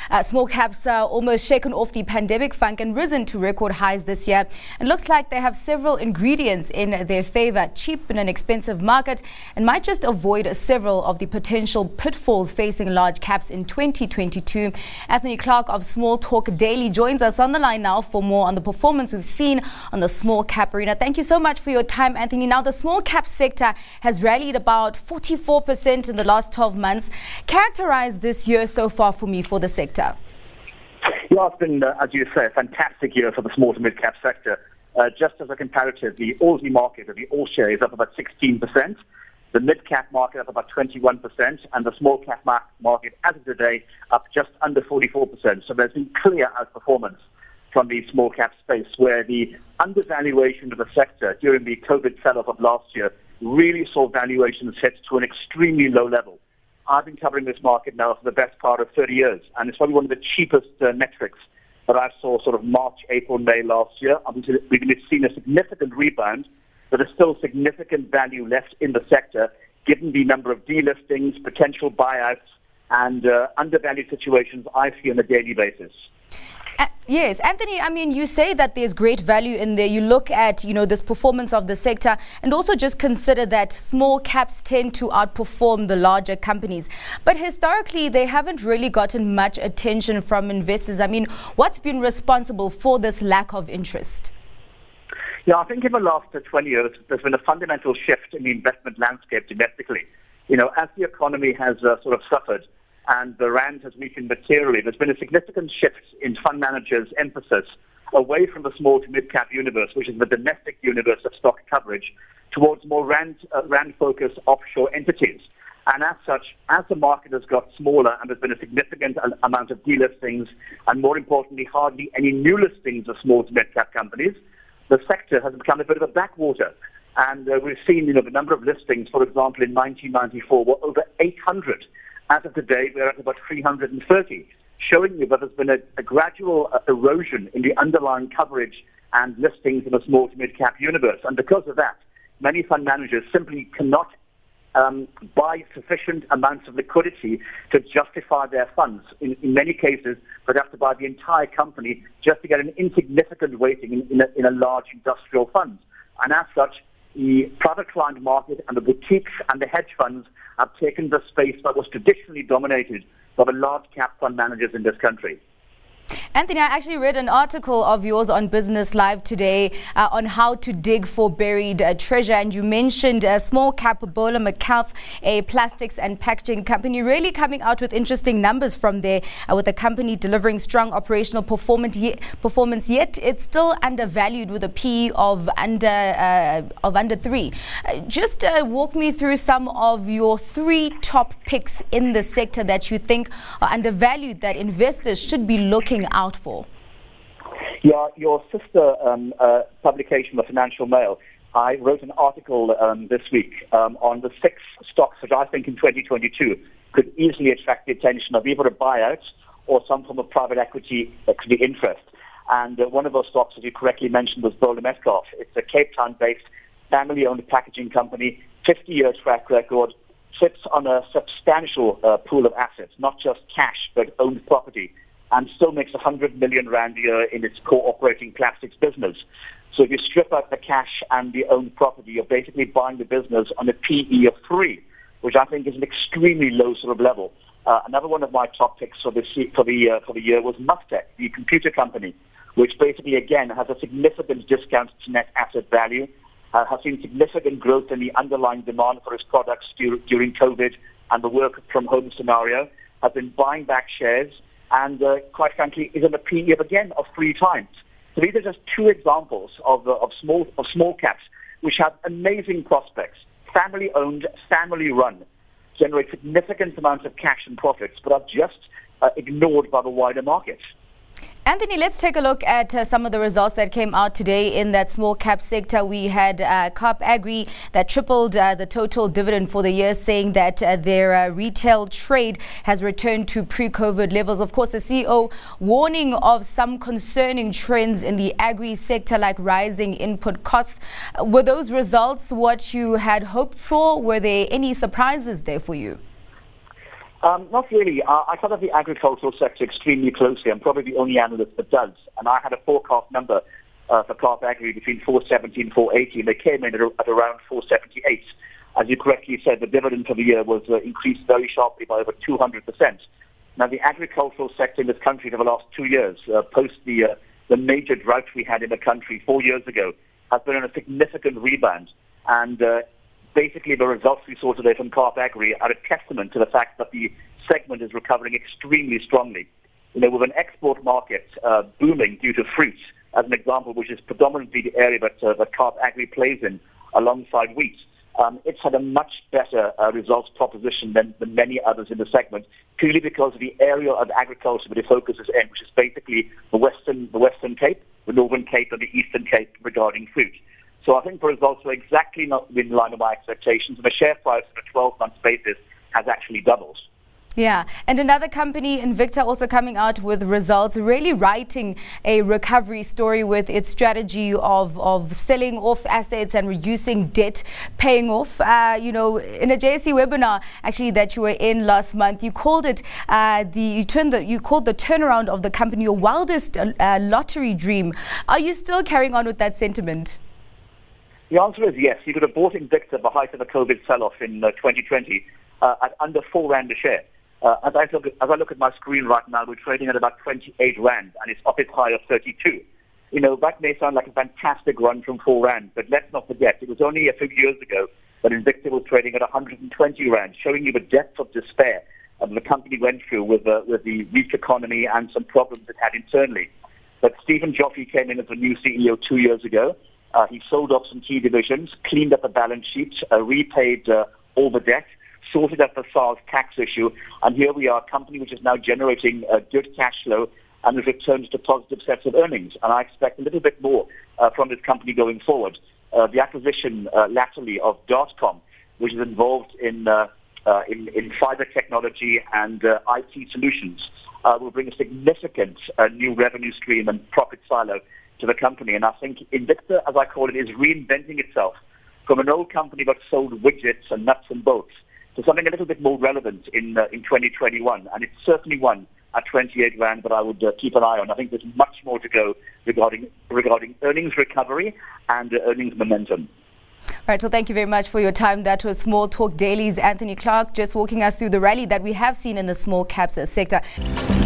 Small caps almost shaken off the pandemic funk and risen to record highs this year. It looks like they have several ingredients in their favor: cheap in an expensive market, and might just avoid several of the potential pitfalls facing large caps in 2022. Anthony Clark of Small Talk Daily joins us on the line now for more on the performance we've seen on the small cap arena. Thank you so much for your time, Anthony. Now, the small cap sector has rallied about 44% in the last 12 months. Characterize this year so far for me for the sector. Yeah, it's been, as you say, a fantastic year for the small to mid-cap sector. Just as a comparative, the Aussie market, or the All Share, is up about 16%, the mid-cap market up about 21%, and the small-cap market, as of today, up just under 44%. So there's been clear outperformance from the small-cap space, where the undervaluation of the sector during the COVID sell-off of last year really saw valuations hit to an extremely low level. I've been covering this market now for the best part of 30 years, and it's probably one of the cheapest metrics that I saw sort of March, April, May last year. We've seen a significant rebound, but there's still significant value left in the sector, given the number of delistings, potential buyouts, and undervalued situations I see on a daily basis. Yes, Anthony, I mean, you say that there's great value in there. You look at, this performance of the sector, and also just consider that small caps tend to outperform the larger companies. But historically, they haven't really gotten much attention from investors. I mean, what's been responsible for this lack of interest? Yeah, I think in the last 20 years, there's been a fundamental shift in the investment landscape domestically. As the economy has sort of suffered, and the rand has weakened materially, there's been a significant shift in fund managers' emphasis away from the small to mid-cap universe, which is the domestic universe of stock coverage, towards more rand-focused offshore entities. And as such, as the market has got smaller and there's been a significant amount of delistings, and more importantly, hardly any new listings of small to mid-cap companies, the sector has become a bit of a backwater. And we've seen, the number of listings, for example, in 1994 were over 800. As of today, we're at about 330, showing you that there's been a gradual erosion in the underlying coverage and listings in the small to mid-cap universe. And because of that, many fund managers simply cannot buy sufficient amounts of liquidity to justify their funds. In many cases, they'd have to buy the entire company just to get an insignificant weighting in a large industrial fund. And as such, the private client market and the boutiques and the hedge funds have taken the space that was traditionally dominated by the large cap fund managers in this country. Anthony, I actually read an article of yours on Business Live today on how to dig for buried treasure, and you mentioned small cap Bola McCalf, a plastics and packaging company, really coming out with interesting numbers from there, with the company delivering strong operational performance, yet it's still undervalued with a PE of under 3. Just walk me through some of your 3 top picks in the sector that you think are undervalued, that investors should be looking out for. Yeah, your sister publication, the Financial Mail, I wrote an article this week on the 6 stocks which I think in 2022 could easily attract the attention of either a buyout or some form of private equity interest. And one of those stocks, as you correctly mentioned, was Bola McCalf. It's a Cape Town-based, family-owned packaging company, 50-year track record, sits on a substantial pool of assets, not just cash, but owned property, and still makes 100 million rand a year in its core operating plastics business. So if you strip out the cash and the owned property, you're basically buying the business on a PE of 3, which I think is an extremely low sort of level. Another one of my top picks for the year was Mustech, the computer company, which basically, again, has a significant discount to net asset value, has seen significant growth in the underlying demand for its products during COVID and the work-from-home scenario, has been buying back shares, and quite frankly, is in a PE of 3 times. So these are just 2 examples of small caps which have amazing prospects, family-owned, family-run, generate significant amounts of cash and profits, but are just ignored by the wider market. Anthony, let's take a look at some of the results that came out today in that small cap sector. We had Kaap Agri that tripled the total dividend for the year, saying that their retail trade has returned to pre-COVID levels. Of course, the CEO warning of some concerning trends in the agri sector, like rising input costs. Were those results what you had hoped for? Were there any surprises there for you? Not really. I follow the agricultural sector extremely closely. I'm probably the only analyst that does. And I had a forecast number for Carp Agri between 470 and 480, and they came in at around 478. As you correctly said, the dividend for the year was increased very sharply by over 200%. Now, the agricultural sector in this country for the last 2 years, post the major drought we had in the country 4 years ago, has been on a significant rebound. And basically, the results we saw today from Carp Agri are a testament to the fact that the segment is recovering extremely strongly. You know, with an export market booming due to fruit, as an example, which is predominantly the area that Carp Agri plays in alongside wheat, it's had a much better results proposition than many others in the segment, purely because of the area of agriculture that it focuses in, which is basically the Western Cape, the Northern Cape, and the Eastern Cape regarding fruit. So I think the results were exactly not in line with my expectations, and the share price on a 12-month basis has actually doubled. Yeah, and another company, Invicta, also coming out with results, really writing a recovery story with its strategy of selling off assets and reducing debt, paying off. You know, in a JSE webinar actually that you were in last month, you called it you called the turnaround of the company your wildest lottery dream. Are you still carrying on with that sentiment? The answer is yes. You could have bought Invicta at the height of the COVID sell-off in 2020 at under 4 Rand a share. As I look at my screen right now, we're trading at about 28 Rand, and it's up its high of 32. You know, that may sound like a fantastic run from 4 Rand, but let's not forget, it was only a few years ago that Invicta was trading at 120 Rand, showing you the depth of despair that the company went through with the weak economy and some problems it had internally. But Stephen Joffe came in as the new CEO 2 years ago. He sold off some key divisions, cleaned up the balance sheet, repaid all the debt, sorted out the SARS tax issue, and here we are, a company which is now generating good cash flow and has returned to positive sets of earnings. And I expect a little bit more from this company going forward. The acquisition latterly of Dartcom, which is involved in fiber technology and IT solutions, will bring a significant new revenue stream and profit silo to the company. And I think Invicta, as I call it, is reinventing itself from an old company that sold widgets and nuts and bolts to something a little bit more relevant in 2021. And it's certainly one at 28 Rand that I would keep an eye on. I think there's much more to go regarding earnings recovery and earnings momentum. Right, well, thank you very much for your time. That was Small Talk Daily's Anthony Clark, just walking us through the rally that we have seen in the small caps sector.